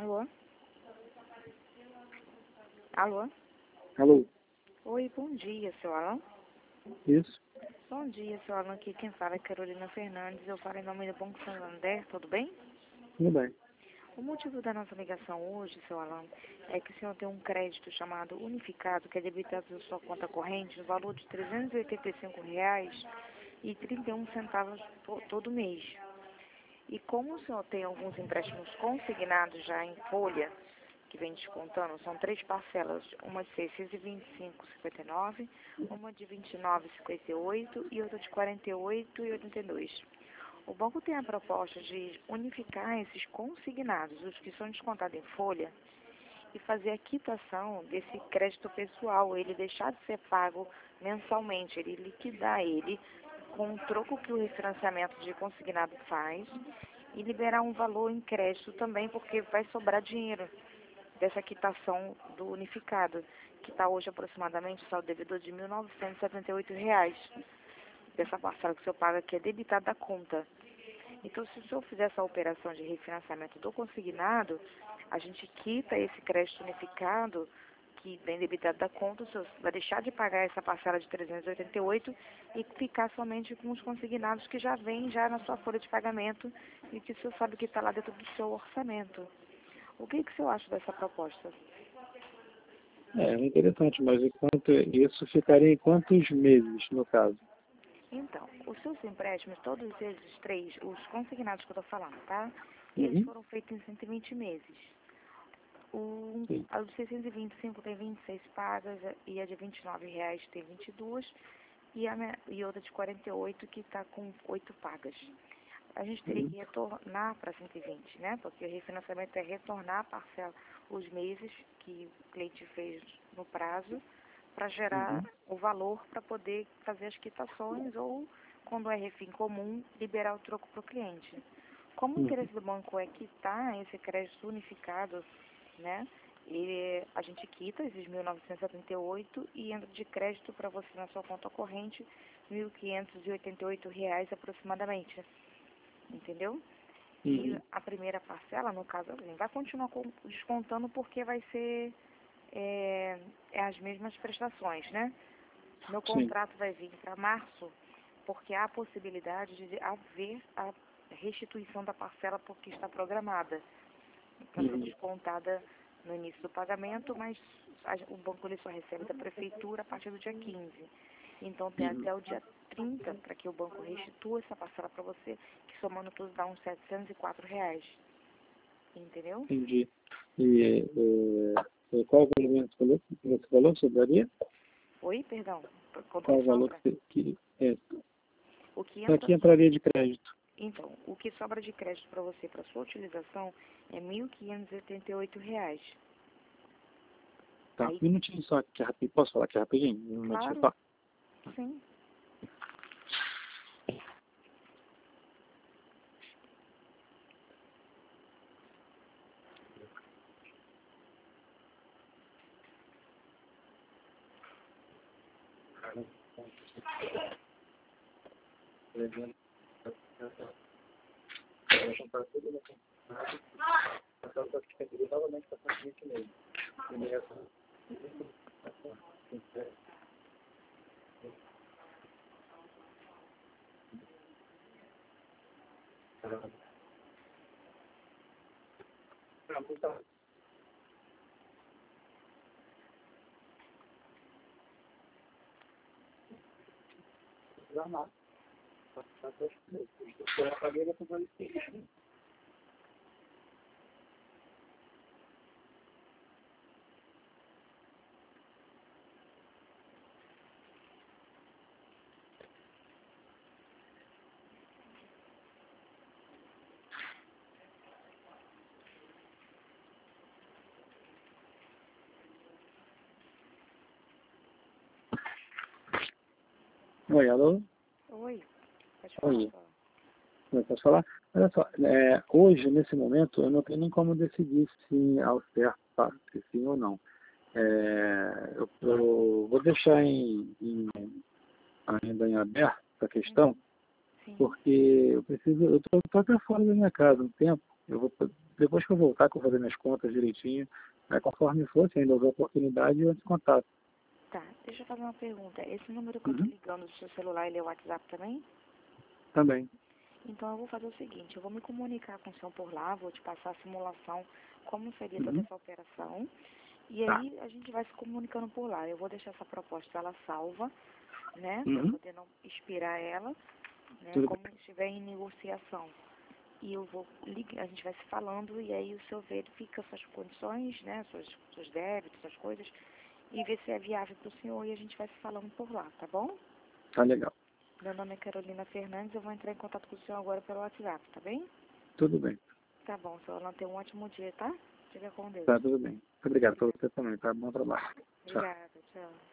Alô? Alô? Alô? Oi, bom dia, seu Alan. Isso? Bom dia, seu Alan. Aqui quem fala é Carolina Fernandes. Eu falo em nome do Banco Santander, tudo bem? Tudo bem. O motivo da nossa ligação hoje, seu Alan, é que o senhor tem um crédito chamado unificado, que é debitado na sua conta corrente no valor de R$ 385,31 todo mês. E como o senhor tem alguns empréstimos consignados já em folha, que vem descontando, são 3 parcelas, uma de R$ 625,59, uma de R$ 29,58 e outra de R$ 48,82. O banco tem a proposta de unificar esses consignados, os que são descontados em folha, e fazer a quitação desse crédito pessoal, ele deixar de ser pago mensalmente, ele liquidar ele com o troco que o refinanciamento de consignado faz e liberar um valor em crédito também, porque vai sobrar dinheiro dessa quitação do unificado, que está hoje aproximadamente, o saldo devedor de R$ 1.978, dessa parcela que o senhor paga, que é debitada da conta. Então, se o senhor fizer essa operação de refinanciamento do consignado, a gente quita esse crédito unificado, que vem debitado da conta, o senhor vai deixar de pagar essa parcela de 388 e ficar somente com os consignados que já vêm já na sua folha de pagamento e que o senhor sabe que está lá dentro do seu orçamento. O que o senhor acha dessa proposta? É interessante, mas isso ficaria em quantos meses, no caso? Então, os seus empréstimos, todos esses 3, os consignados que eu estou falando, tá? Eles Uhum. foram feitos em 120 meses. Sim. A de 625 tem 26 pagas e a de R$ 29 tem 22 e outra de 48 que está com 8 pagas. A gente teria que retornar para 120, né? Porque o refinanciamento é retornar a parcela, os meses que o cliente fez no prazo, para gerar o valor para poder fazer as quitações ou, quando é refim comum, liberar o troco para o cliente. Como o interesse do banco é quitar esse crédito unificado, né? E a gente quita esses 1.978 e entra de crédito para você na sua conta corrente R$ 1.588 aproximadamente. Entendeu? E a primeira parcela, no caso, assim, vai continuar descontando porque vai ser as mesmas prestações, né? Meu contrato vai vir para março porque há a possibilidade de haver a restituição da parcela porque está programada para ser descontada no início do pagamento, mas o banco ele só recebe da prefeitura a partir do dia 15. Então tem até o dia 30 para que o banco restitua essa parcela para você, que somando tudo dá uns R$ 704. Entendeu? Entendi. E qual o valor que você falou? Sobraria? Oi, perdão. Qual o valor Sobra? O que entra Aqui entraria de crédito? Então, o que sobra de crédito para você, para sua utilização, é R$ 1.588. Tá, Aí, um minutinho só, aqui, rapidinho. Posso falar aqui rapidinho? Um minutinho claro, só. sim. Oi, alô? Oi, pode falar. Oi. Posso falar? Olha só, hoje, nesse momento, eu não tenho nem como decidir se ao certo, tá? Se sim ou não. Eu vou deixar ainda em aberto essa questão, Sim. porque eu tô até fora da minha casa um tempo, depois que eu voltar, que eu vou fazer minhas contas direitinho, aí conforme for, se ainda houver oportunidade, eu entro em contato. Tá, deixa eu fazer uma pergunta. Esse número que eu tô Uhum. ligando do seu celular, ele é o WhatsApp também? Também. Então eu vou fazer o seguinte, eu vou me comunicar com o senhor por lá, vou te passar a simulação, como seria toda Uhum. essa operação, e Tá. aí a gente vai se comunicando por lá. Eu vou deixar essa proposta, ela salva, né, para Uhum. poder não expirar ela, né, Tudo como bem. estiver em negociação. E eu vou ligar, a gente vai se falando, e aí o senhor verifica suas condições, né, seus débitos, suas coisas, e ver se é viável para o senhor, e a gente vai se falando por lá, tá bom? Tá legal. Meu nome é Carolina Fernandes, eu vou entrar em contato com o senhor agora pelo WhatsApp, tá bem? Tudo bem. Tá bom, senhor Orlando, tenha um ótimo dia, tá? Fica com Deus. Tá tudo bem. Obrigado para Obrigada. você também, tá? Bom trabalho. Tchau. Obrigada, tchau.